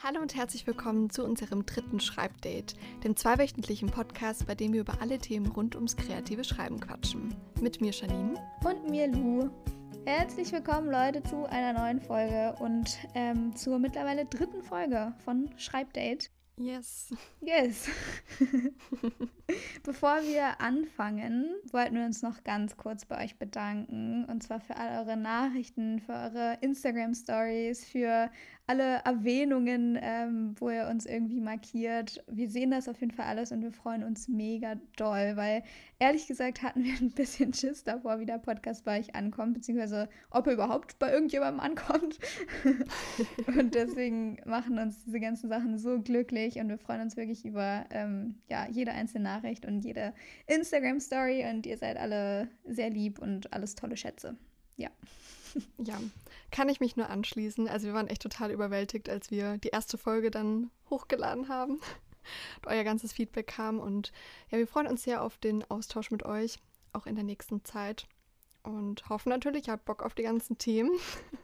Hallo und herzlich willkommen zu unserem dritten Schreibdate, dem zweiwöchentlichen Podcast, bei dem wir über alle Themen rund ums kreative Schreiben quatschen. Mit mir Janine. Und mir Lu. Herzlich willkommen, Leute, zu einer neuen Folge und zur mittlerweile dritten Folge von Schreibdate. Yes. Bevor wir anfangen, wollten wir uns noch ganz kurz bei euch bedanken. Und zwar für all eure Nachrichten, für eure Instagram-Stories, für alle Erwähnungen, wo ihr uns irgendwie markiert. Wir sehen das auf jeden Fall alles und wir freuen uns mega doll, weil ehrlich gesagt hatten wir ein bisschen Schiss davor, wie der Podcast bei euch ankommt, beziehungsweise ob er überhaupt bei irgendjemandem ankommt. Und deswegen machen uns diese ganzen Sachen so glücklich und wir freuen uns wirklich über jede einzelne Nachricht und jede Instagram-Story und ihr seid alle sehr lieb und alles tolle Schätze. Ja. Ja, kann ich mich nur anschließen. Also wir waren echt total überwältigt, als wir die erste Folge dann hochgeladen haben und euer ganzes Feedback kam. Und ja, wir freuen uns sehr auf den Austausch mit euch, auch in der nächsten Zeit. Und hoffen natürlich, ihr habt Bock auf die ganzen Themen.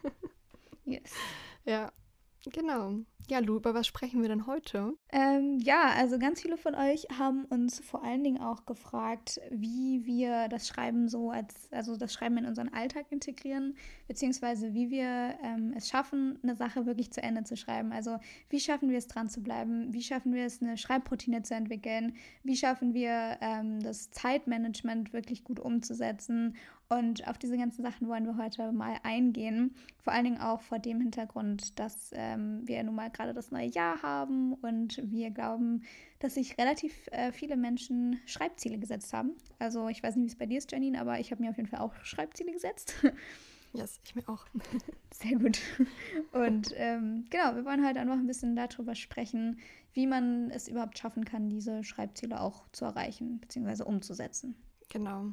Yes. Ja, genau. Ja, Lu, über was sprechen wir denn heute? Also ganz viele von euch haben uns vor allen Dingen auch gefragt, wie wir das Schreiben das Schreiben in unseren Alltag integrieren, beziehungsweise wie wir es schaffen, eine Sache wirklich zu Ende zu schreiben. Also wie schaffen wir es, dran zu bleiben? Wie schaffen wir es, eine Schreibroutine zu entwickeln? Wie schaffen wir das Zeitmanagement wirklich gut umzusetzen? Und auf diese ganzen Sachen wollen wir heute mal eingehen. Vor allen Dingen auch vor dem Hintergrund, dass wir nun mal gerade das neue Jahr haben und wir glauben, dass sich relativ viele Menschen Schreibziele gesetzt haben. Also ich weiß nicht, wie es bei dir ist, Janine, aber ich habe mir auf jeden Fall auch Schreibziele gesetzt. Yes, ich mir auch. Sehr gut. Und wir wollen halt einfach ein bisschen darüber sprechen, wie man es überhaupt schaffen kann, diese Schreibziele auch zu erreichen bzw. umzusetzen. Genau.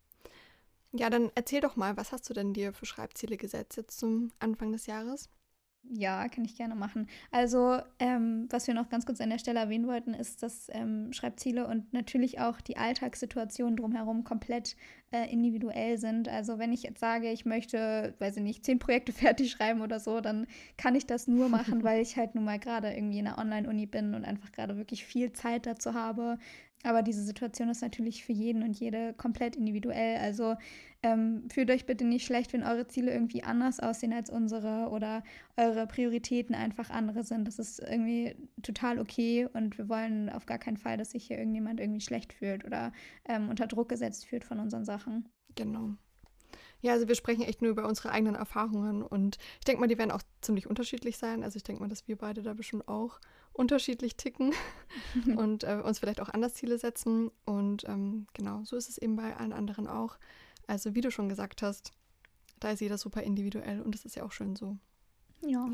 Ja, dann erzähl doch mal, was hast du denn dir für Schreibziele gesetzt jetzt zum Anfang des Jahres? Ja, kann ich gerne machen. Also, was wir noch ganz kurz an der Stelle erwähnen wollten, ist, dass Schreibziele und natürlich auch die Alltagssituation drumherum komplett individuell sind. Also, wenn ich jetzt sage, ich möchte, weiß ich nicht, 10 Projekte fertig schreiben oder so, dann kann ich das nur machen, weil ich halt nun mal gerade irgendwie in einer Online-Uni bin und einfach gerade wirklich viel Zeit dazu habe. Aber diese Situation ist natürlich für jeden und jede komplett individuell. Also fühlt euch bitte nicht schlecht, wenn eure Ziele irgendwie anders aussehen als unsere oder eure Prioritäten einfach andere sind. Das ist irgendwie total okay und wir wollen auf gar keinen Fall, dass sich hier irgendjemand irgendwie schlecht fühlt oder unter Druck gesetzt fühlt von unseren Sachen. Genau. Ja, also wir sprechen echt nur über unsere eigenen Erfahrungen und ich denke mal, die werden auch ziemlich unterschiedlich sein. Also ich denke mal, dass wir beide da bestimmt auch unterschiedlich ticken und uns vielleicht auch anders Ziele setzen. Und genau, so ist es eben bei allen anderen auch. Also wie du schon gesagt hast, da ist jeder super individuell und das ist ja auch schön so. Ja.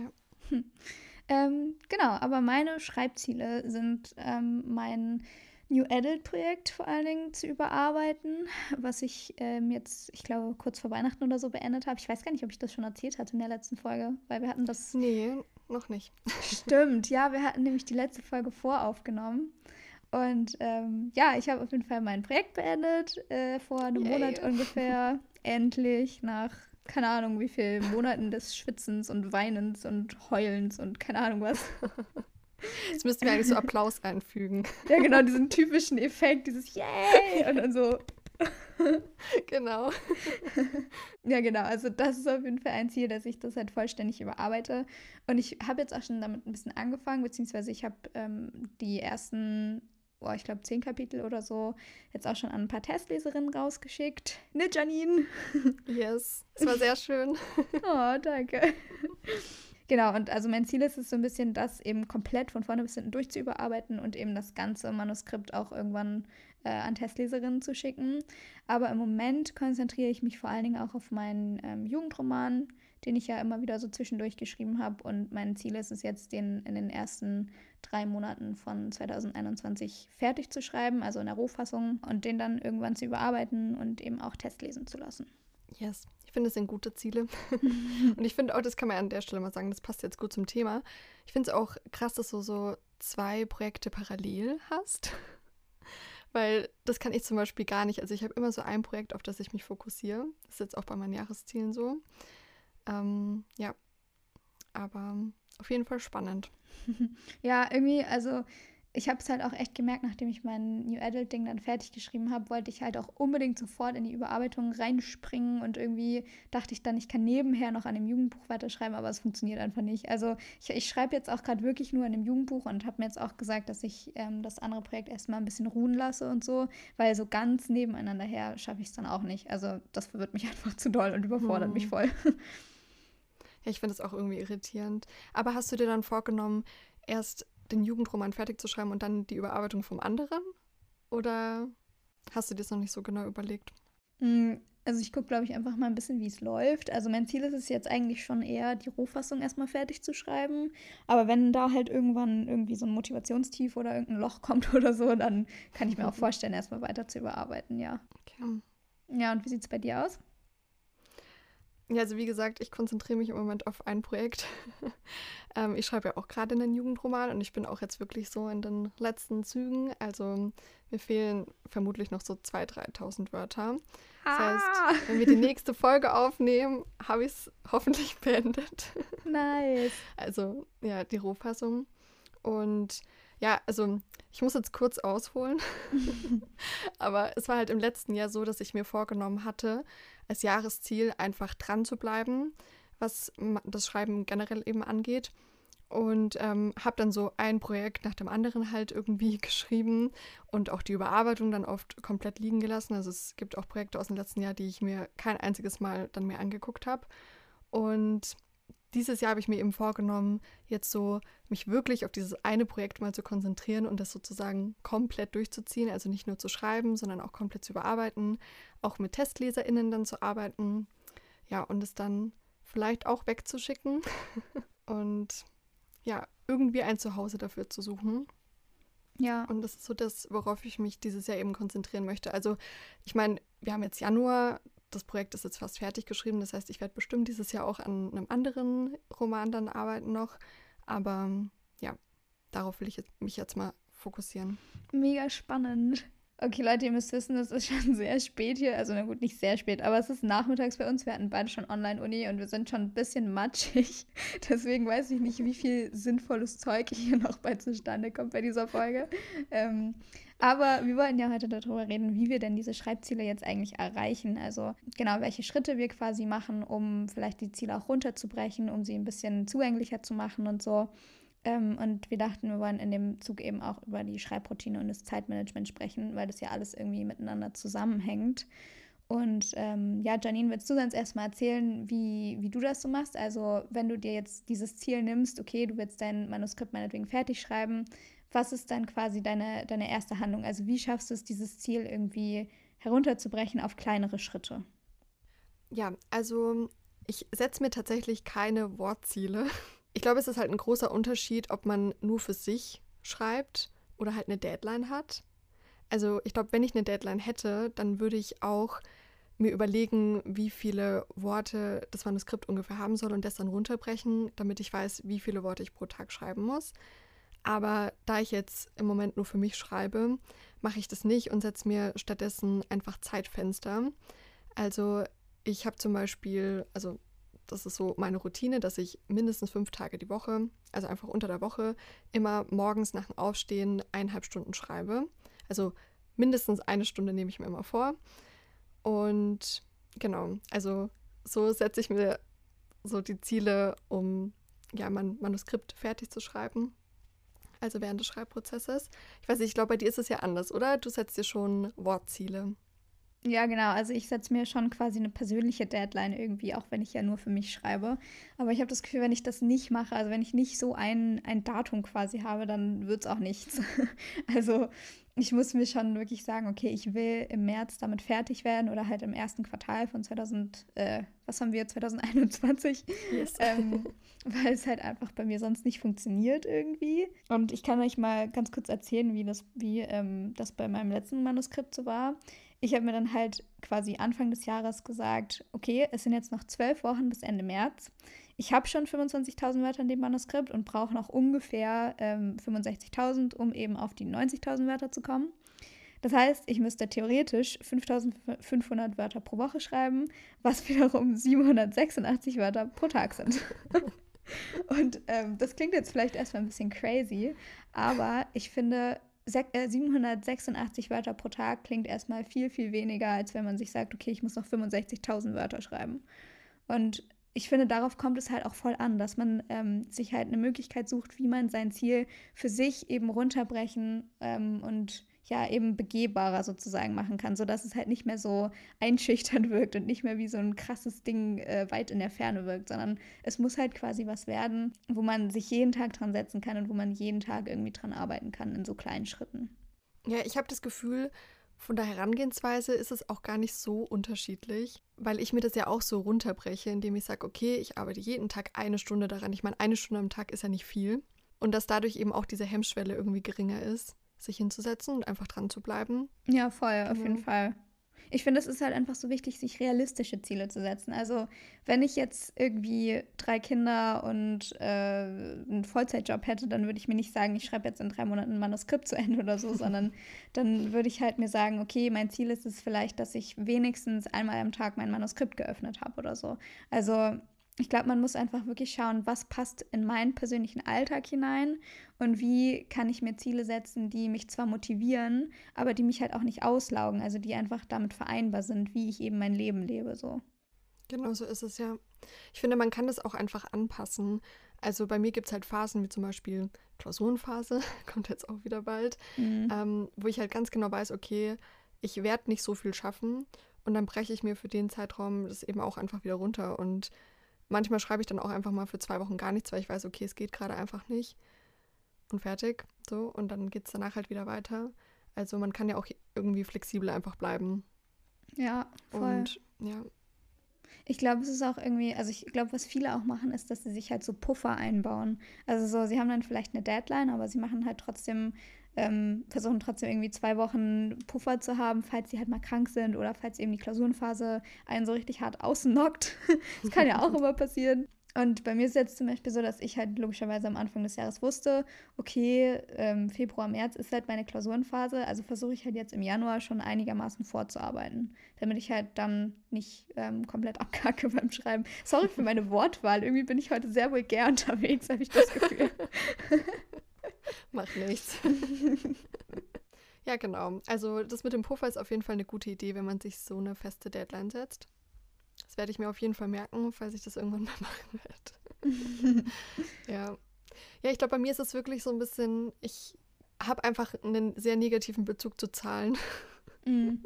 Genau, aber meine Schreibziele sind mein New Adult-Projekt vor allen Dingen zu überarbeiten, was ich jetzt, ich glaube, kurz vor Weihnachten oder so beendet habe. Ich weiß gar nicht, ob ich das schon erzählt hatte in der letzten Folge, weil wir hatten das... Nee, noch nicht. Stimmt, ja, wir hatten nämlich die letzte Folge voraufgenommen. Und ich habe auf jeden Fall mein Projekt beendet, vor einem Monat ungefähr. Endlich, nach keine Ahnung wie vielen Monaten des Schwitzens und Weinens und Heulens und keine Ahnung was. Jetzt müssten wir eigentlich so Applaus einfügen. Ja, genau, diesen typischen Effekt, dieses Yay! Und dann so. Genau. Ja, genau, also das ist auf jeden Fall ein Ziel, dass ich das halt vollständig überarbeite. Und ich habe jetzt auch schon damit ein bisschen angefangen, beziehungsweise ich habe die ersten, ich glaube 10 Kapitel oder so, jetzt auch schon an ein paar Testleserinnen rausgeschickt. Ne, Janine? Yes, es war sehr schön. Oh, danke. Genau, und also mein Ziel ist es so ein bisschen, das eben komplett von vorne bis hinten durchzuüberarbeiten und eben das ganze Manuskript auch irgendwann an Testleserinnen zu schicken. Aber im Moment konzentriere ich mich vor allen Dingen auch auf meinen Jugendroman, den ich ja immer wieder so zwischendurch geschrieben habe. Und mein Ziel ist es jetzt, den in den ersten 3 Monaten von 2021 fertig zu schreiben, also in der Rohfassung, und den dann irgendwann zu überarbeiten und eben auch testlesen zu lassen. Yes, ich finde, das sind gute Ziele. Und ich finde auch, das kann man an der Stelle mal sagen, das passt jetzt gut zum Thema. Ich finde es auch krass, dass du so 2 Projekte parallel hast. Weil das kann ich zum Beispiel gar nicht. Also ich habe immer so ein Projekt, auf das ich mich fokussiere. Das ist jetzt auch bei meinen Jahreszielen so. Ja. Aber auf jeden Fall spannend. Ja, irgendwie, also ich habe es halt auch echt gemerkt, nachdem ich mein New Adult-Ding dann fertig geschrieben habe, wollte ich halt auch unbedingt sofort in die Überarbeitung reinspringen und irgendwie dachte ich dann, ich kann nebenher noch an dem Jugendbuch weiterschreiben, aber es funktioniert einfach nicht. Also ich schreibe jetzt auch gerade wirklich nur an dem Jugendbuch und habe mir jetzt auch gesagt, dass ich das andere Projekt erstmal ein bisschen ruhen lasse und so, weil so ganz nebeneinander her schaffe ich es dann auch nicht. Also das verwirrt mich einfach zu doll und überfordert mich voll. Ja, ich finde es auch irgendwie irritierend. Aber hast du dir dann vorgenommen, erst den Jugendroman fertig zu schreiben und dann die Überarbeitung vom anderen? Oder hast du dir das noch nicht so genau überlegt? Also ich gucke, glaube ich, einfach mal ein bisschen, wie es läuft. Also mein Ziel ist es jetzt eigentlich schon eher, die Rohfassung erstmal fertig zu schreiben. Aber wenn da halt irgendwann irgendwie so ein Motivationstief oder irgendein Loch kommt oder so, dann kann ich mir auch vorstellen, erstmal weiter zu überarbeiten, ja. Okay. Ja, und wie sieht es bei dir aus? Ja, also wie gesagt, ich konzentriere mich im Moment auf ein Projekt. Ich schreibe ja auch gerade einen Jugendroman und ich bin auch jetzt wirklich so in den letzten Zügen. Also mir fehlen vermutlich noch so 2.000, 3.000 Wörter. Das heißt, wenn wir die nächste Folge aufnehmen, habe ich es hoffentlich beendet. Nice. Also ja, die Rohfassung. Und ja, also ich muss jetzt kurz ausholen. Aber es war halt im letzten Jahr so, dass ich mir vorgenommen hatte, als Jahresziel einfach dran zu bleiben, was das Schreiben generell eben angeht. Und habe dann so ein Projekt nach dem anderen halt irgendwie geschrieben und auch die Überarbeitung dann oft komplett liegen gelassen. Also es gibt auch Projekte aus dem letzten Jahr, die ich mir kein einziges Mal dann mehr angeguckt habe. Und dieses Jahr habe ich mir eben vorgenommen, jetzt so mich wirklich auf dieses eine Projekt mal zu konzentrieren und das sozusagen komplett durchzuziehen. Also nicht nur zu schreiben, sondern auch komplett zu überarbeiten, auch mit TestleserInnen dann zu arbeiten. Ja, und es dann vielleicht auch wegzuschicken und ja, irgendwie ein Zuhause dafür zu suchen. Ja. Und das ist so das, worauf ich mich dieses Jahr eben konzentrieren möchte. Also ich meine, wir haben jetzt Januar, das Projekt ist jetzt fast fertig geschrieben. Das heißt, ich werde bestimmt dieses Jahr auch an einem anderen Roman dann arbeiten noch. Aber ja, darauf will ich mich jetzt mal fokussieren. Mega spannend. Okay, Leute, ihr müsst wissen, es ist schon sehr spät hier. Also, na gut, nicht sehr spät, aber es ist nachmittags bei uns. Wir hatten beide schon Online-Uni und wir sind schon ein bisschen matschig. Deswegen weiß ich nicht, wie viel sinnvolles Zeug hier noch bei zustande kommt bei dieser Folge. Aber wir wollten ja heute darüber reden, wie wir denn diese Schreibziele jetzt eigentlich erreichen. Also genau, welche Schritte wir quasi machen, um vielleicht die Ziele auch runterzubrechen, um sie ein bisschen zugänglicher zu machen und so. Und wir dachten, wir wollen in dem Zug eben auch über die Schreibroutine und das Zeitmanagement sprechen, weil das ja alles irgendwie miteinander zusammenhängt. Und ja, Janine, willst du sonst erstmal erzählen, wie du das so machst? Also wenn du dir jetzt dieses Ziel nimmst, okay, du willst dein Manuskript meinetwegen fertig schreiben, was ist dann quasi deine erste Handlung? Also wie schaffst du es, dieses Ziel irgendwie herunterzubrechen auf kleinere Schritte? Ja, also ich setze mir tatsächlich keine Wortziele. Ich glaube, es ist halt ein großer Unterschied, ob man nur für sich schreibt oder halt eine Deadline hat. Also ich glaube, wenn ich eine Deadline hätte, dann würde ich auch mir überlegen, wie viele Worte das Manuskript ungefähr haben soll und das dann runterbrechen, damit ich weiß, wie viele Worte ich pro Tag schreiben muss. Aber da ich jetzt im Moment nur für mich schreibe, mache ich das nicht und setze mir stattdessen einfach Zeitfenster. Also ich habe zum Beispiel, also das ist so meine Routine, dass ich mindestens 5 Tage die Woche, also einfach unter der Woche, immer morgens nach dem Aufstehen 1,5 Stunden schreibe. Also mindestens 1 Stunde nehme ich mir immer vor. Und genau, also so setze ich mir so die Ziele, um ja, mein Manuskript fertig zu schreiben. Also während des Schreibprozesses. Ich weiß nicht, ich glaube, bei dir ist es ja anders, oder? Du setzt dir schon Wortziele. Ja, genau. Also ich setze mir schon quasi eine persönliche Deadline irgendwie, auch wenn ich ja nur für mich schreibe. Aber ich habe das Gefühl, wenn ich das nicht mache, also wenn ich nicht so ein Datum quasi habe, dann wird es auch nichts. Also ich muss mir schon wirklich sagen, okay, ich will im März damit fertig werden oder halt im ersten Quartal von 2021, Yes. weil es halt einfach bei mir sonst nicht funktioniert irgendwie. Und ich kann euch mal ganz kurz erzählen, wie das bei meinem letzten Manuskript so war. Ich habe mir dann halt quasi Anfang des Jahres gesagt, okay, es sind jetzt noch 12 Wochen bis Ende März. Ich habe schon 25.000 Wörter in dem Manuskript und brauche noch ungefähr 65.000, um eben auf die 90.000 Wörter zu kommen. Das heißt, ich müsste theoretisch 5.500 Wörter pro Woche schreiben, was wiederum 786 Wörter pro Tag sind. Und das klingt jetzt vielleicht erstmal ein bisschen crazy, aber ich finde, 786 Wörter pro Tag klingt erstmal viel, viel weniger, als wenn man sich sagt, okay, ich muss noch 65.000 Wörter schreiben. Und ich finde, darauf kommt es halt auch voll an, dass man sich halt eine Möglichkeit sucht, wie man sein Ziel für sich eben runterbrechen und ja eben begehbarer sozusagen machen kann, sodass es halt nicht mehr so einschüchternd wirkt und nicht mehr wie so ein krasses Ding weit in der Ferne wirkt, sondern es muss halt quasi was werden, wo man sich jeden Tag dran setzen kann und wo man jeden Tag irgendwie dran arbeiten kann in so kleinen Schritten. Ja, ich habe das Gefühl, von der Herangehensweise ist es auch gar nicht so unterschiedlich, weil ich mir das ja auch so runterbreche, indem ich sage, okay, ich arbeite jeden Tag 1 Stunde daran. Ich meine, 1 Stunde am Tag ist ja nicht viel. Und dass dadurch eben auch diese Hemmschwelle irgendwie geringer ist, sich hinzusetzen und einfach dran zu bleiben. Ja, voll, auf Genau. jeden Fall. Ich finde, es ist halt einfach so wichtig, sich realistische Ziele zu setzen. Also, wenn ich jetzt irgendwie 3 Kinder und einen Vollzeitjob hätte, dann würde ich mir nicht sagen, ich schreibe jetzt in 3 Monaten ein Manuskript zu Ende oder so, sondern dann würde ich halt mir sagen, okay, mein Ziel ist es vielleicht, dass ich wenigstens einmal am Tag mein Manuskript geöffnet habe oder so. Also, ich glaube, man muss einfach wirklich schauen, was passt in meinen persönlichen Alltag hinein und wie kann ich mir Ziele setzen, die mich zwar motivieren, aber die mich halt auch nicht auslaugen, also die einfach damit vereinbar sind, wie ich eben mein Leben lebe, so. Genau so ist es ja. Ich finde, man kann das auch einfach anpassen. Also bei mir gibt es halt Phasen, wie zum Beispiel Klausurenphase, kommt jetzt auch wieder bald, wo ich halt ganz genau weiß, okay, ich werde nicht so viel schaffen und dann breche ich mir für den Zeitraum das eben auch einfach wieder runter. Und manchmal schreibe ich dann auch einfach mal für 2 Wochen gar nichts, weil ich weiß, okay, es geht gerade einfach nicht und fertig. So, und dann geht es danach halt wieder weiter. Also man kann ja auch irgendwie flexibel einfach bleiben. Ja, voll. Und ja, Ich glaube, es ist auch irgendwie, also ich glaube, was viele auch machen, ist, dass sie sich halt so Puffer einbauen. Also so, sie haben dann vielleicht eine Deadline, aber sie machen halt trotzdem, versuchen trotzdem irgendwie 2 Wochen Puffer zu haben, falls sie halt mal krank sind oder falls eben die Klausurenphase einen so richtig hart ausnockt. Das kann ja auch immer passieren. Und bei mir ist es jetzt zum Beispiel so, dass ich halt logischerweise am Anfang des Jahres wusste, okay, Februar, März ist halt meine Klausurenphase, also versuche ich halt jetzt im Januar schon einigermaßen vorzuarbeiten, damit ich halt dann nicht komplett abkacke beim Schreiben. Sorry für meine Wortwahl, irgendwie bin ich heute sehr vulgär unterwegs, habe ich das Gefühl. macht nichts. Ja, genau. Also das mit dem Puffer ist auf jeden Fall eine gute Idee, wenn man sich so eine feste Deadline setzt. Das werde ich mir auf jeden Fall merken, falls ich das irgendwann mal machen werde. Ja. Ja, ich glaube, bei mir ist es wirklich so ein bisschen, ich habe einfach einen sehr negativen Bezug zu Zahlen. Mm.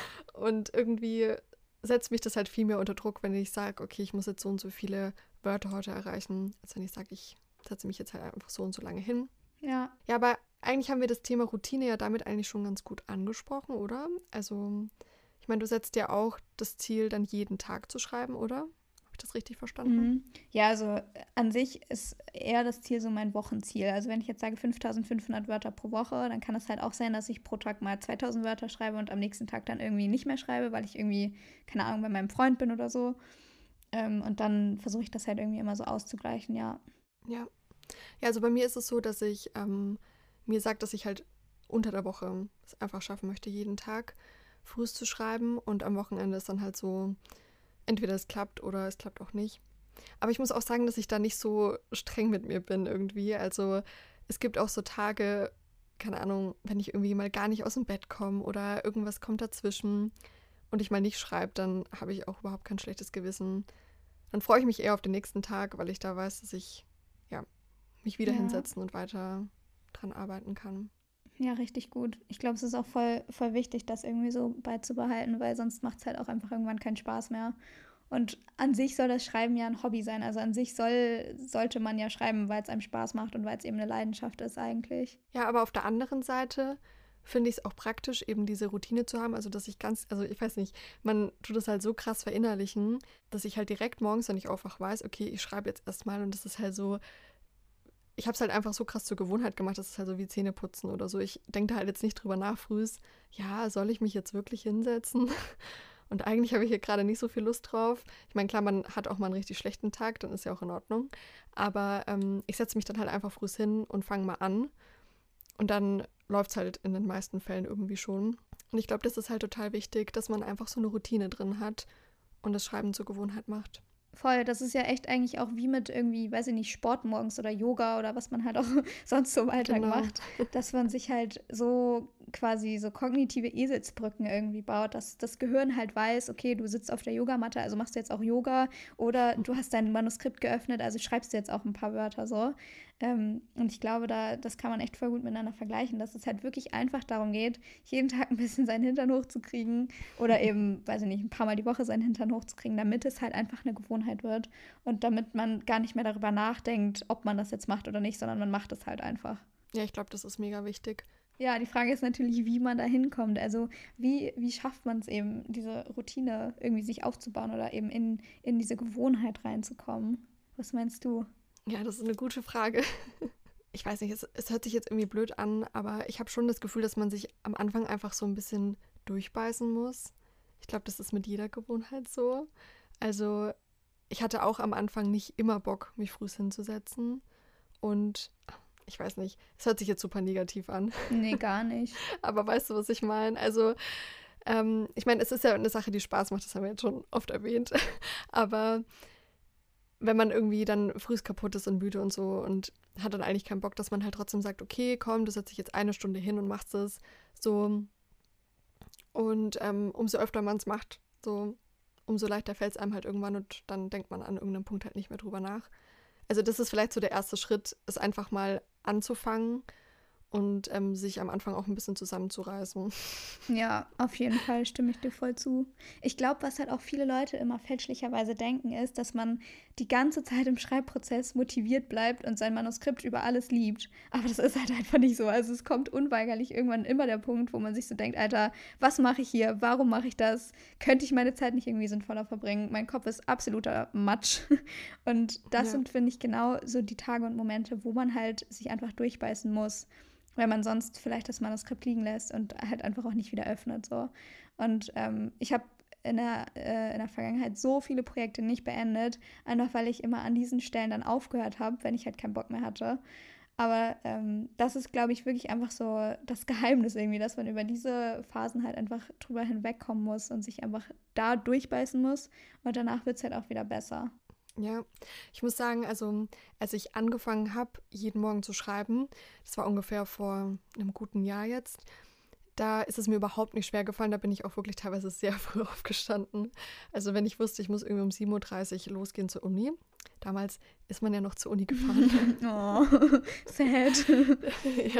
Und irgendwie setzt mich das halt viel mehr unter Druck, wenn ich sage, okay, ich muss jetzt so und so viele Wörter heute erreichen, als wenn ich sage, ich setze mich jetzt halt einfach so und so lange hin. Ja. Ja, aber eigentlich haben wir das Thema Routine ja damit eigentlich schon ganz gut angesprochen, oder? Also, ich meine, du setzt ja auch das Ziel, dann jeden Tag zu schreiben, oder? Habe ich das richtig verstanden? Mhm. Ja, also an sich ist eher das Ziel so mein Wochenziel. Also wenn ich jetzt sage 5.500 Wörter pro Woche, dann kann es halt auch sein, dass ich pro Tag mal 2.000 Wörter schreibe und am nächsten Tag dann irgendwie nicht mehr schreibe, weil ich irgendwie, keine Ahnung, bei meinem Freund bin oder so. Und dann versuche ich das halt irgendwie immer so auszugleichen, ja. Ja. Ja, also bei mir ist es so, dass ich mir sage, dass ich halt unter der Woche es einfach schaffen möchte, jeden Tag früh zu schreiben und am Wochenende ist dann halt so, entweder es klappt oder es klappt auch nicht. Aber ich muss auch sagen, dass ich da nicht so streng mit mir bin irgendwie. Also es gibt auch so Tage, keine Ahnung, wenn ich irgendwie mal gar nicht aus dem Bett komme oder irgendwas kommt dazwischen und ich mal nicht schreibe, dann habe ich auch überhaupt kein schlechtes Gewissen. Dann freue ich mich eher auf den nächsten Tag, weil ich da weiß, dass ich ja, mich wieder Ja. hinsetzen und weiter dran arbeiten kann. Ja, richtig gut. Ich glaube, es ist auch voll, voll wichtig, das irgendwie so beizubehalten, weil sonst macht es halt auch einfach irgendwann keinen Spaß mehr. Und an sich soll das Schreiben ja ein Hobby sein. Also an sich sollte man ja schreiben, weil es einem Spaß macht und weil es eben eine Leidenschaft ist eigentlich. Ja, aber auf der anderen Seite finde ich es auch praktisch, eben diese Routine zu haben. Also, dass ich also ich weiß nicht, man tut das halt so krass verinnerlichen, dass ich halt direkt morgens, wenn ich aufwache, weiß, okay, ich schreibe jetzt erstmal und das ist halt so, ich habe es halt einfach so krass zur Gewohnheit gemacht, das ist halt so wie Zähneputzen oder so. Ich denke da halt jetzt nicht drüber nach frühs, ja, soll ich mich jetzt wirklich hinsetzen? Und eigentlich habe ich hier gerade nicht so viel Lust drauf. Ich meine, klar, man hat auch mal einen richtig schlechten Tag, dann ist ja auch in Ordnung. Aber ich setze mich dann halt einfach früh hin und fange mal an. Und dann läuft es halt in den meisten Fällen irgendwie schon. Und ich glaube, das ist halt total wichtig, dass man einfach so eine Routine drin hat und das Schreiben zur Gewohnheit macht. Voll, das ist ja echt eigentlich auch wie mit irgendwie, weiß ich nicht, Sport morgens oder Yoga oder was man halt auch sonst so im Alltag Genau. macht, dass man sich halt so quasi so kognitive Eselsbrücken irgendwie baut, dass das Gehirn halt weiß, okay, du sitzt auf der Yogamatte, also machst du jetzt auch Yoga oder du hast dein Manuskript geöffnet, also schreibst du jetzt auch ein paar Wörter so. Und ich glaube, das kann man echt voll gut miteinander vergleichen, dass es halt wirklich einfach darum geht, jeden Tag ein bisschen seinen Hintern hochzukriegen oder eben, weiß ich nicht, ein paar Mal die Woche seinen Hintern hochzukriegen, damit es halt einfach eine Gewohnheit wird und damit man gar nicht mehr darüber nachdenkt, ob man das jetzt macht oder nicht, sondern man macht es halt einfach. Ja, ich glaube, das ist mega wichtig. Ja, die Frage ist natürlich, wie man da hinkommt. Also wie schafft man es eben, diese Routine irgendwie sich aufzubauen oder eben in diese Gewohnheit reinzukommen? Was meinst du? Ja, das ist eine gute Frage. Ich weiß nicht, es hört sich jetzt irgendwie blöd an, aber ich habe schon das Gefühl, dass man sich am Anfang einfach so ein bisschen durchbeißen muss. Ich glaube, das ist mit jeder Gewohnheit so. Also ich hatte auch am Anfang nicht immer Bock, mich früh hinzusetzen. Und ich weiß nicht, es hört sich jetzt super negativ an. Nee, gar nicht. Aber weißt du, was ich meine? Also, ich meine, es ist ja eine Sache, die Spaß macht, das haben wir jetzt schon oft erwähnt. Aber wenn man irgendwie dann früh kaputt ist und müde und so und hat dann eigentlich keinen Bock, dass man halt trotzdem sagt, okay, komm, du setzt dich jetzt 1 Stunde hin und machst es so. Und umso öfter man es macht, so umso leichter fällt es einem halt irgendwann und dann denkt man an irgendeinem Punkt halt nicht mehr drüber nach. Also das ist vielleicht so der erste Schritt, es einfach mal anzufangen und sich am Anfang auch ein bisschen zusammenzureißen. Ja, auf jeden Fall stimme ich dir voll zu. Ich glaube, was halt auch viele Leute immer fälschlicherweise denken, ist, dass man die ganze Zeit im Schreibprozess motiviert bleibt und sein Manuskript über alles liebt. Aber das ist halt einfach nicht so. Also es kommt unweigerlich irgendwann immer der Punkt, wo man sich so denkt, Alter, was mache ich hier? Warum mache ich das? Könnte ich meine Zeit nicht irgendwie sinnvoller verbringen? Mein Kopf ist absoluter Matsch. Und das sind, finde ich, genau so die Tage und Momente, wo man halt sich einfach durchbeißen muss, weil man sonst vielleicht das Manuskript liegen lässt und halt einfach auch nicht wieder öffnet. So. Und ich habe in der Vergangenheit so viele Projekte nicht beendet, einfach weil ich immer an diesen Stellen dann aufgehört habe, wenn ich halt keinen Bock mehr hatte. Aber das ist, glaube ich, wirklich einfach so das Geheimnis irgendwie, dass man über diese Phasen halt einfach drüber hinwegkommen muss und sich einfach da durchbeißen muss und danach wird es halt auch wieder besser. Ja, ich muss sagen, also als ich angefangen habe, jeden Morgen zu schreiben, das war ungefähr vor einem guten Jahr jetzt, da ist es mir überhaupt nicht schwer gefallen. Da bin ich auch wirklich teilweise sehr früh aufgestanden. Also wenn ich wusste, ich muss irgendwie um 7:30 Uhr losgehen zur Uni. Damals ist man ja noch zur Uni gefahren. Oh, sad. Ja,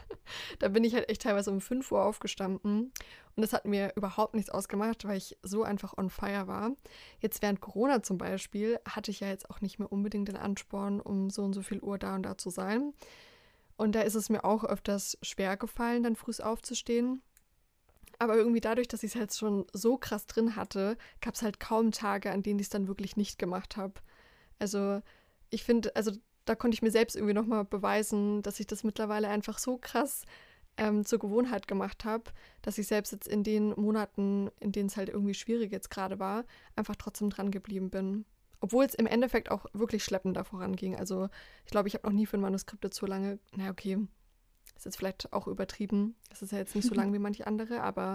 da bin ich halt echt teilweise um 5 Uhr aufgestanden. Und das hat mir überhaupt nichts ausgemacht, weil ich so einfach on fire war. Jetzt während Corona zum Beispiel hatte ich ja jetzt auch nicht mehr unbedingt den Ansporn, um so und so viel Uhr da und da zu sein. Und da ist es mir auch öfters schwer gefallen, dann früh aufzustehen. Aber irgendwie dadurch, dass ich es halt schon so krass drin hatte, gab es halt kaum Tage, an denen ich es dann wirklich nicht gemacht habe. Also ich finde, also da konnte ich mir selbst irgendwie nochmal beweisen, dass ich das mittlerweile einfach so krass zur Gewohnheit gemacht habe, dass ich selbst jetzt in den Monaten, in denen es halt irgendwie schwierig jetzt gerade war, einfach trotzdem dran geblieben bin. Obwohl es im Endeffekt auch wirklich schleppender voranging. Also ich glaube, ich habe noch nie für ein Manuskript jetzt so lange, na okay, ist jetzt vielleicht auch übertrieben. Es ist ja jetzt nicht so lang wie manche andere, aber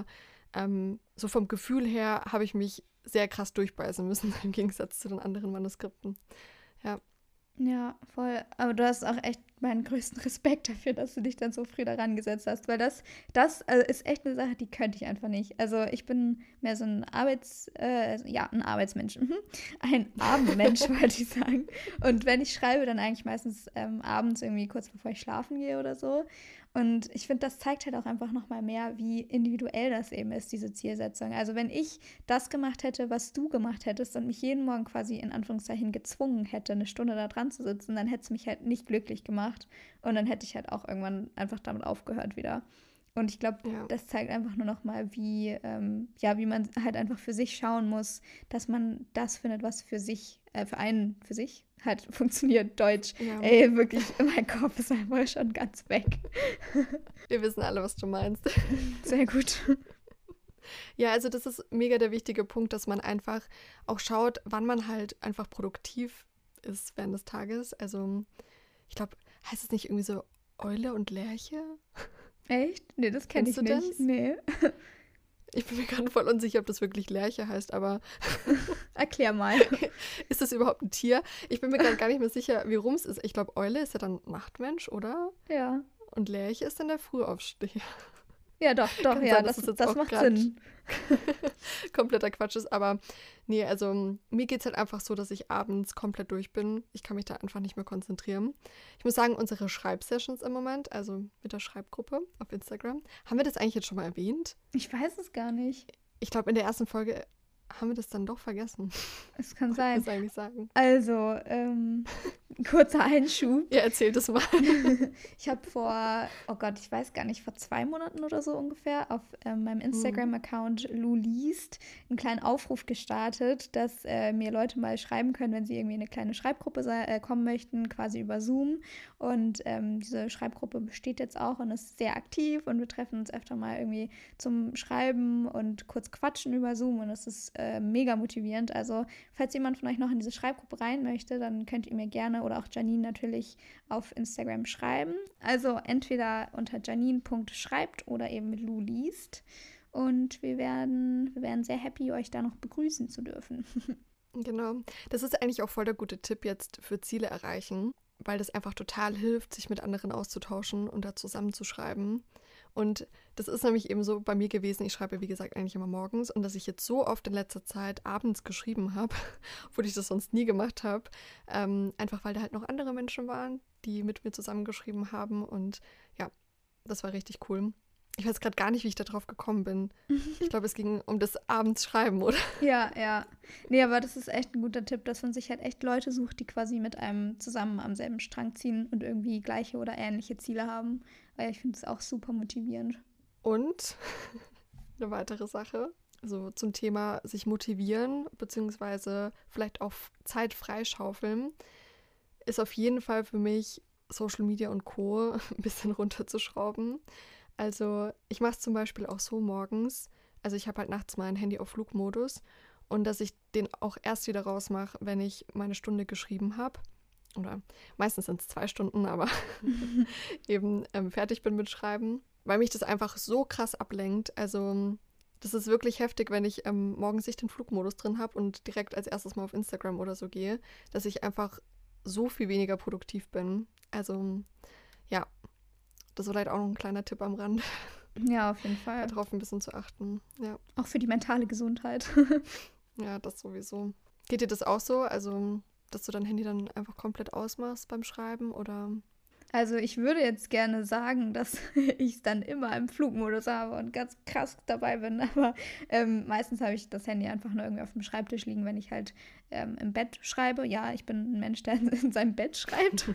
so vom Gefühl her habe ich mich sehr krass durchbeißen müssen im Gegensatz zu den anderen Manuskripten. Ja. Ja, voll. Aber du hast auch echt meinen größten Respekt dafür, dass du dich dann so früh daran gesetzt hast, weil das also ist echt eine Sache, die könnte ich einfach nicht. Also ich bin mehr so ein ein Arbeitsmensch. Ein Abendmensch, wollte ich sagen. Und wenn ich schreibe, dann eigentlich meistens abends irgendwie kurz bevor ich schlafen gehe oder so. Und ich finde, das zeigt halt auch einfach nochmal mehr, wie individuell das eben ist, diese Zielsetzung. Also wenn ich das gemacht hätte, was du gemacht hättest und mich jeden Morgen quasi in Anführungszeichen gezwungen hätte, eine Stunde da dran zu sitzen, dann hätte es mich halt nicht glücklich gemacht und dann hätte ich halt auch irgendwann einfach damit aufgehört wieder. Und ich glaube, das zeigt einfach nur nochmal, wie man halt einfach für sich schauen muss, dass man das findet, was für sich halt funktioniert. Deutsch. Ja. Ey, wirklich, mein Kopf ist einfach schon ganz weg. Wir wissen alle, was du meinst. Sehr gut. Ja, also das ist mega der wichtige Punkt, dass man einfach auch schaut, wann man halt einfach produktiv ist während des Tages. Also ich glaube, heißt es nicht irgendwie so Eule und Lerche? Echt? Nee, das kenne ich nicht. Das? Nee. Ich bin mir gerade voll unsicher, ob das wirklich Lerche heißt, aber Erklär mal. Ist das überhaupt ein Tier? Ich bin mir gerade gar nicht mehr sicher, wie rum es ist. Ich glaube, Eule ist ja dann Nachtmensch, oder? Ja. Und Lerche ist dann der Frühaufsteher. Ja, doch, Kann ja, sein, dass es jetzt das auch macht gerade Sinn. kompletter Quatsch ist. Aber nee, also mir geht es halt einfach so, dass ich abends komplett durch bin. Ich kann mich da einfach nicht mehr konzentrieren. Ich muss sagen, unsere Schreibsessions im Moment, also mit der Schreibgruppe auf Instagram, haben wir das eigentlich jetzt schon mal erwähnt? Ich weiß es gar nicht. Ich glaube, in der ersten Folge haben wir das dann doch vergessen. Es kann Wollte ich sein. das eigentlich sagen? Also, kurzer Einschub. Ja, erzähl das mal. Ich habe oh Gott, ich weiß gar nicht, vor 2 Monaten oder so ungefähr auf meinem Mhm. Instagram-Account Lu liest einen kleinen Aufruf gestartet, dass mir Leute mal schreiben können, wenn sie irgendwie in eine kleine Schreibgruppe kommen möchten, quasi über Zoom. Und diese Schreibgruppe besteht jetzt auch und ist sehr aktiv und wir treffen uns öfter mal irgendwie zum Schreiben und kurz quatschen über Zoom und es ist mega motivierend. Also, falls jemand von euch noch in diese Schreibgruppe rein möchte, dann könnt ihr mir gerne oder auch Janine natürlich auf Instagram schreiben. Also entweder unter janine.schreibt oder eben mit Lu liest. Und wir wären sehr happy, euch da noch begrüßen zu dürfen. Genau. Das ist eigentlich auch voll der gute Tipp jetzt für Ziele erreichen, weil das einfach total hilft, sich mit anderen auszutauschen und da zusammenzuschreiben. Und das ist nämlich eben so bei mir gewesen, ich schreibe, wie gesagt, eigentlich immer morgens und dass ich jetzt so oft in letzter Zeit abends geschrieben habe, obwohl ich das sonst nie gemacht habe, einfach weil da halt noch andere Menschen waren, die mit mir zusammengeschrieben haben und ja, das war richtig cool. Ich weiß gerade gar nicht, wie ich da drauf gekommen bin. Ich glaube, es ging um das Abendsschreiben, oder? Ja, ja. Nee, aber das ist echt ein guter Tipp, dass man sich halt echt Leute sucht, die quasi mit einem zusammen am selben Strang ziehen und irgendwie gleiche oder ähnliche Ziele haben. Weil ich finde es auch super motivierend. Und eine weitere Sache, so zum Thema sich motivieren, beziehungsweise vielleicht auch Zeit freischaufeln, ist auf jeden Fall für mich Social Media und Co. ein bisschen runterzuschrauben. Also ich mache es zum Beispiel auch so morgens. Also ich habe halt nachts mein Handy auf Flugmodus und dass ich den auch erst wieder rausmache, wenn ich meine Stunde geschrieben habe. Oder meistens sind es 2 Stunden, aber eben fertig bin mit Schreiben, weil mich das einfach so krass ablenkt. Also das ist wirklich heftig, wenn ich morgens nicht den Flugmodus drin habe und direkt als erstes mal auf Instagram oder so gehe, dass ich einfach so viel weniger produktiv bin. Also ja, das ist vielleicht auch noch ein kleiner Tipp am Rand, Ja, auf jeden Fall. darauf ein bisschen zu achten. Ja, Auch für die mentale Gesundheit. ja, das sowieso. Geht dir das auch so? Also, dass du dein Handy dann einfach komplett ausmachst beim Schreiben oder? Also ich würde jetzt gerne sagen, dass ich es dann immer im Flugmodus habe und ganz krass dabei bin, aber meistens habe ich das Handy einfach nur irgendwie auf dem Schreibtisch liegen, wenn ich halt im Bett schreibe. Ja, ich bin ein Mensch, der in seinem Bett schreibt.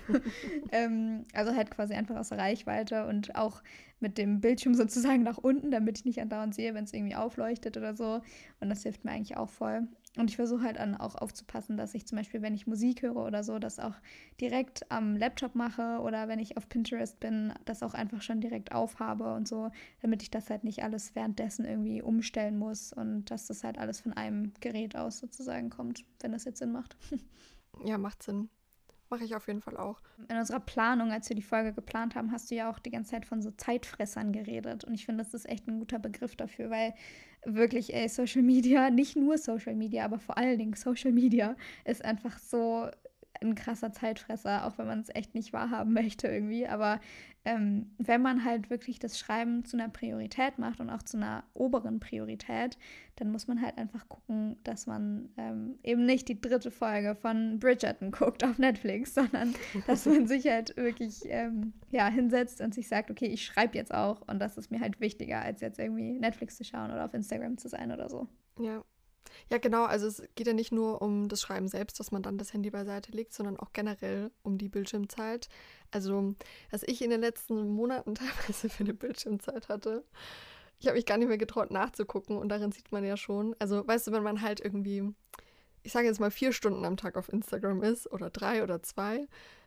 Also halt quasi einfach aus der Reichweite und auch mit dem Bildschirm sozusagen nach unten, damit ich nicht andauernd sehe, wenn es irgendwie aufleuchtet oder so. Und das hilft mir eigentlich auch voll. Und ich versuche halt dann auch aufzupassen, dass ich zum Beispiel, wenn ich Musik höre oder so, das auch direkt am Laptop mache oder wenn ich auf Pinterest bin, das auch einfach schon direkt aufhabe und so, damit ich das halt nicht alles währenddessen irgendwie umstellen muss und dass das halt alles von einem Gerät aus sozusagen kommt, wenn das jetzt Sinn macht. Ja, macht Sinn. Mache ich auf jeden Fall auch. In unserer Planung, als wir die Folge geplant haben, hast du ja auch die ganze Zeit von so Zeitfressern geredet. Und ich finde, das ist echt ein guter Begriff dafür, weil wirklich, ey, Social Media, nicht nur Social Media, aber vor allen Dingen Social Media ist einfach so ein krasser Zeitfresser, auch wenn man es echt nicht wahrhaben möchte irgendwie. Aber wenn man halt wirklich das Schreiben zu einer Priorität macht und auch zu einer oberen Priorität, dann muss man halt einfach gucken, dass man eben nicht die 3. Folge von Bridgerton guckt auf Netflix, sondern dass man sich halt wirklich ja, hinsetzt und sich sagt, okay, ich schreibe jetzt auch und das ist mir halt wichtiger, als jetzt irgendwie Netflix zu schauen oder auf Instagram zu sein oder so. Ja. Ja, genau. Also es geht ja nicht nur um das Schreiben selbst, dass man dann das Handy beiseite legt, sondern auch generell um die Bildschirmzeit. Also, was ich in den letzten Monaten teilweise für eine Bildschirmzeit hatte, ich habe mich gar nicht mehr getraut nachzugucken und darin sieht man ja schon. Also, weißt du, wenn man halt irgendwie, ich sage jetzt mal 4 Stunden am Tag auf Instagram ist oder 3 oder 2,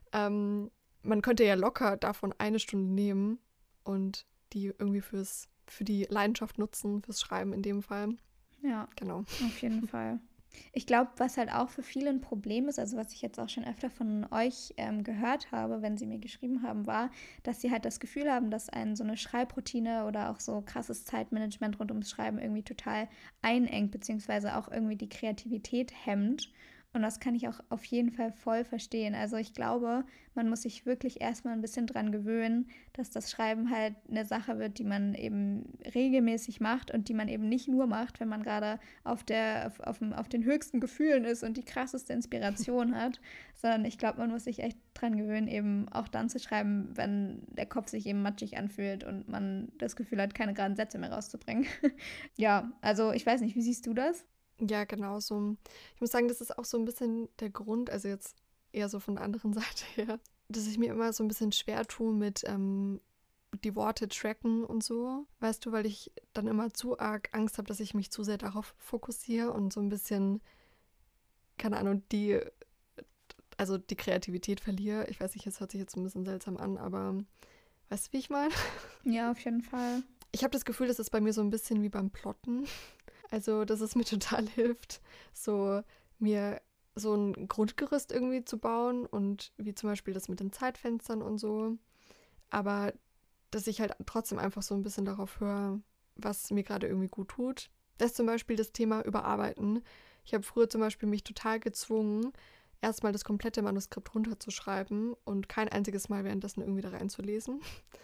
man könnte ja locker davon eine Stunde nehmen und die irgendwie für die Leidenschaft nutzen, fürs Schreiben in dem Fall. Ja, Genau. auf jeden Fall. Ich glaube, was halt auch für viele ein Problem ist, also was ich jetzt auch schon öfter von euch gehört habe, wenn sie mir geschrieben haben, war, dass sie halt das Gefühl haben, dass einen so eine Schreibroutine oder auch so krasses Zeitmanagement rund ums Schreiben irgendwie total einengt, beziehungsweise auch irgendwie die Kreativität hemmt. Und das kann ich auch auf jeden Fall voll verstehen. Also ich glaube, man muss sich wirklich erstmal ein bisschen dran gewöhnen, dass das Schreiben halt eine Sache wird, die man eben regelmäßig macht und die man eben nicht nur macht, wenn man gerade auf den höchsten Gefühlen ist und die krasseste Inspiration hat, sondern ich glaube, man muss sich echt dran gewöhnen, eben auch dann zu schreiben, wenn der Kopf sich eben matschig anfühlt und man das Gefühl hat, keine geraden Sätze mehr rauszubringen. Ja, also ich weiß nicht, wie siehst du das? Ja, genau so. Ich muss sagen, das ist auch so ein bisschen der Grund, also jetzt eher so von der anderen Seite her, dass ich mir immer so ein bisschen schwer tue mit die Worte tracken und so, weißt du, weil ich dann immer zu arg Angst habe, dass ich mich zu sehr darauf fokussiere und so ein bisschen, keine Ahnung, also die Kreativität verliere. Ich weiß nicht, es hört sich jetzt ein bisschen seltsam an, aber weißt du, wie ich meine? Ja, auf jeden Fall. Ich habe das Gefühl, das ist bei mir so ein bisschen wie beim Plotten. Also, dass es mir total hilft, so mir so ein Grundgerüst irgendwie zu bauen und wie zum Beispiel das mit den Zeitfenstern und so. Aber dass ich halt trotzdem einfach so ein bisschen darauf höre, was mir gerade irgendwie gut tut. Das ist zum Beispiel das Thema Überarbeiten. Ich habe früher zum Beispiel mich total gezwungen, erstmal das komplette Manuskript runterzuschreiben und kein einziges Mal währenddessen irgendwie da reinzulesen.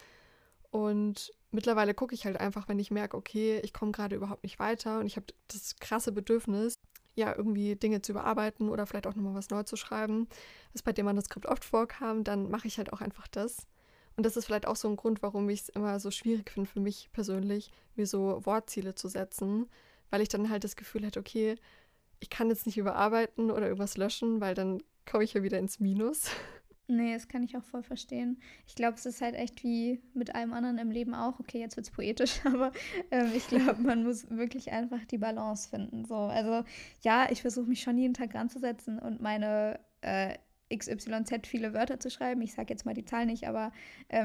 Und mittlerweile gucke ich halt einfach, wenn ich merke, okay, ich komme gerade überhaupt nicht weiter und ich habe das krasse Bedürfnis, ja, irgendwie Dinge zu überarbeiten oder vielleicht auch nochmal was neu zu schreiben, was bei dem Manuskript oft vorkam, dann mache ich halt auch einfach das. Und das ist vielleicht auch so ein Grund, warum ich es immer so schwierig finde für mich persönlich, mir so Wortziele zu setzen, weil ich dann halt das Gefühl hätte, okay, ich kann jetzt nicht überarbeiten oder irgendwas löschen, weil dann komme ich ja wieder ins Minus. Nee, das kann ich auch voll verstehen. Ich glaube, es ist halt echt wie mit allem anderen im Leben auch. Okay, jetzt wird es poetisch, aber ich glaube, man muss wirklich einfach die Balance finden. So. Also ja, ich versuche mich schon jeden Tag ranzusetzen und meine XYZ viele Wörter zu schreiben. Ich sage jetzt mal die Zahl nicht, aber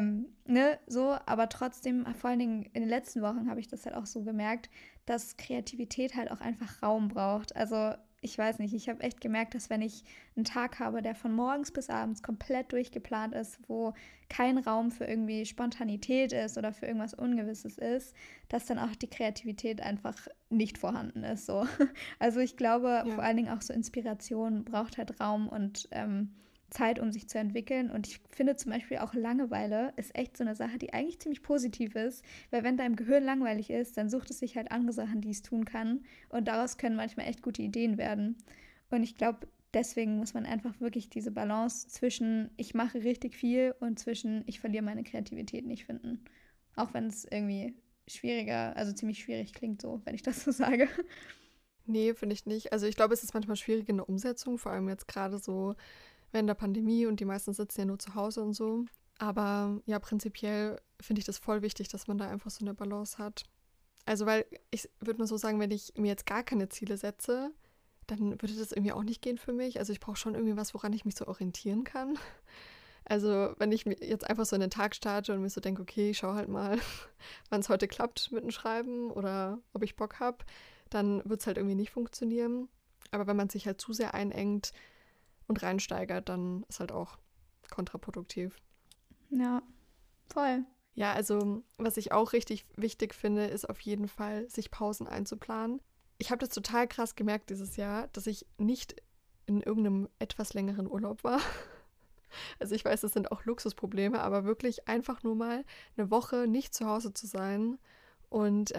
ne, so. Aber trotzdem, vor allen Dingen in den letzten Wochen habe ich das halt auch so gemerkt, dass Kreativität halt auch einfach Raum braucht. Also ich weiß nicht, ich habe echt gemerkt, dass wenn ich einen Tag habe, der von morgens bis abends komplett durchgeplant ist, wo kein Raum für irgendwie Spontanität ist oder für irgendwas Ungewisses ist, dass dann auch die Kreativität einfach nicht vorhanden ist. So. Also ich glaube, Ja. vor allen Dingen auch so Inspiration braucht halt Raum und Zeit, um sich zu entwickeln. Und ich finde zum Beispiel auch Langeweile ist echt so eine Sache, die eigentlich ziemlich positiv ist, weil wenn deinem Gehirn langweilig ist, dann sucht es sich halt andere Sachen, die es tun kann. Und daraus können manchmal echt gute Ideen werden. Und ich glaube, deswegen muss man einfach wirklich diese Balance zwischen ich mache richtig viel und zwischen ich verliere meine Kreativität nicht finden. Auch wenn es irgendwie schwieriger, also ziemlich schwierig klingt so, wenn ich das so sage. Nee, finde ich nicht. Also ich glaube, es ist manchmal schwierig in der Umsetzung, vor allem jetzt gerade so während der Pandemie und die meisten sitzen ja nur zu Hause und so. Aber ja, prinzipiell finde ich das voll wichtig, dass man da einfach so eine Balance hat. Also weil ich würde mal so sagen, wenn ich mir jetzt gar keine Ziele setze, dann würde das irgendwie auch nicht gehen für mich. Also ich brauche schon irgendwie was, woran ich mich so orientieren kann. Also wenn ich mir jetzt einfach so in den Tag starte und mir so denke, okay, ich schau halt mal, wann es heute klappt mit dem Schreiben oder ob ich Bock habe, dann wird es halt irgendwie nicht funktionieren. Aber wenn man sich halt zu sehr einengt und reinsteigert, dann ist halt auch kontraproduktiv. Ja, voll. Ja, also was ich auch richtig wichtig finde, ist auf jeden Fall, sich Pausen einzuplanen. Ich habe das total krass gemerkt dieses Jahr, dass ich nicht in irgendeinem etwas längeren Urlaub war. Also ich weiß, das sind auch Luxusprobleme, aber wirklich einfach nur mal eine Woche nicht zu Hause zu sein und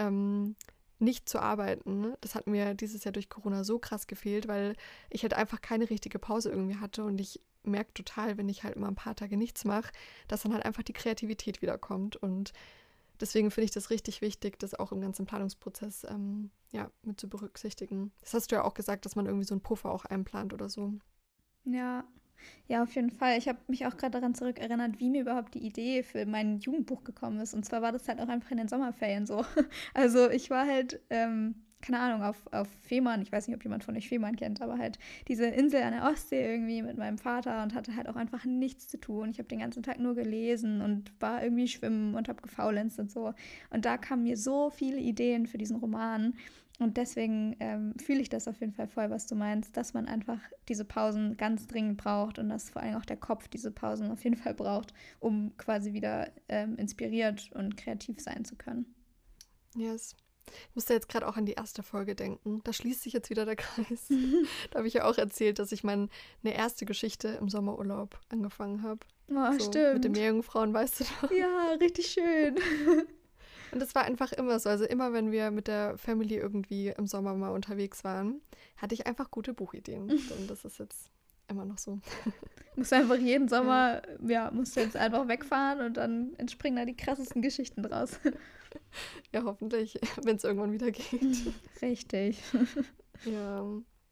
nicht zu arbeiten. Das hat mir dieses Jahr durch Corona so krass gefehlt, weil ich halt einfach keine richtige Pause irgendwie hatte und ich merke total, wenn ich halt mal ein paar Tage nichts mache, dass dann halt einfach die Kreativität wiederkommt und deswegen finde ich das richtig wichtig, das auch im ganzen Planungsprozess ja, mit zu berücksichtigen. Das hast du ja auch gesagt, dass man irgendwie so einen Puffer auch einplant oder so. Ja, ja, auf jeden Fall. Ich habe mich auch gerade daran zurückerinnert, wie mir überhaupt die Idee für mein Jugendbuch gekommen ist. Und zwar war das halt auch einfach in den Sommerferien so. Also ich war halt keine Ahnung, auf Fehmarn, ich weiß nicht, ob jemand von euch Fehmarn kennt, aber halt diese Insel an der Ostsee irgendwie mit meinem Vater und hatte halt auch einfach nichts zu tun. Ich habe den ganzen Tag nur gelesen und war irgendwie schwimmen und habe gefaulenzt und so. Und da kamen mir so viele Ideen für diesen Roman. Und deswegen fühle ich das auf jeden Fall voll, was du meinst, dass man einfach diese Pausen ganz dringend braucht und dass vor allem auch der Kopf diese Pausen auf jeden Fall braucht, um quasi wieder inspiriert und kreativ sein zu können. Yes. Ich musste jetzt gerade auch an die erste Folge denken. Da schließt sich jetzt wieder der Kreis. Da habe ich ja auch erzählt, dass ich meine erste Geschichte im Sommerurlaub angefangen habe. Oh, so, stimmt. mit den Meerjungfrauen, weißt du noch? Ja, richtig schön. Und es war einfach immer so. Also immer, wenn wir mit der Family irgendwie im Sommer mal unterwegs waren, hatte ich einfach gute Buchideen. Und das ist jetzt immer noch so. Musst einfach jeden Sommer, musst du jetzt einfach wegfahren und dann entspringen da die krassesten Geschichten draus. Ja, hoffentlich, wenn es irgendwann wieder geht. Richtig. Ja.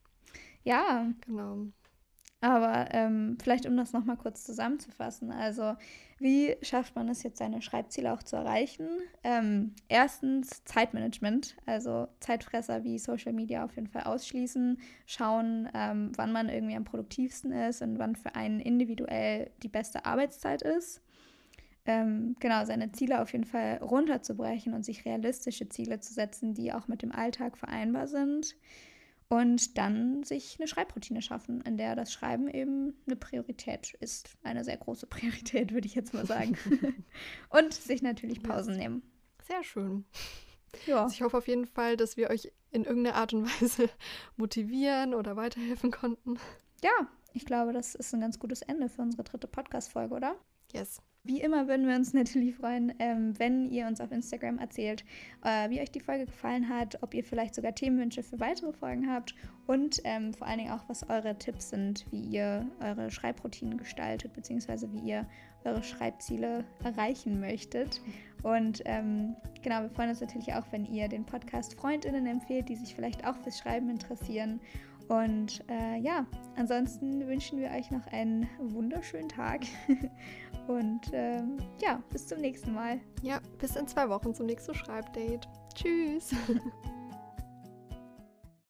Ja. Genau. Aber vielleicht, um das nochmal kurz zusammenzufassen, also wie schafft man es jetzt, seine Schreibziele auch zu erreichen? Erstens Zeitmanagement, also Zeitfresser wie Social Media auf jeden Fall ausschließen, schauen, wann man irgendwie am produktivsten ist und wann für einen individuell die beste Arbeitszeit ist. Genau, seine Ziele auf jeden Fall runterzubrechen und sich realistische Ziele zu setzen, die auch mit dem Alltag vereinbar sind. Und dann sich eine Schreibroutine schaffen, in der das Schreiben eben eine Priorität ist. Eine sehr große Priorität, würde ich jetzt mal sagen. Und sich natürlich Pausen nehmen. Sehr schön. Ja. Also ich hoffe auf jeden Fall, dass wir euch in irgendeiner Art und Weise motivieren oder weiterhelfen konnten. Ja, ich glaube, das ist ein ganz gutes Ende für unsere 3. Podcast-Folge, oder? Yes. Wie immer würden wir uns natürlich freuen, wenn ihr uns auf Instagram erzählt, wie euch die Folge gefallen hat, ob ihr vielleicht sogar Themenwünsche für weitere Folgen habt und vor allen Dingen auch, was eure Tipps sind, wie ihr eure Schreibroutinen gestaltet, beziehungsweise wie ihr eure Schreibziele erreichen möchtet. Und genau, wir freuen uns natürlich auch, wenn ihr den Podcast FreundInnen empfehlt, die sich vielleicht auch fürs Schreiben interessieren. Und ansonsten wünschen wir euch noch einen wunderschönen Tag. Und bis zum nächsten Mal. Ja, bis in 2 Wochen zum nächsten Schreibdate. Tschüss.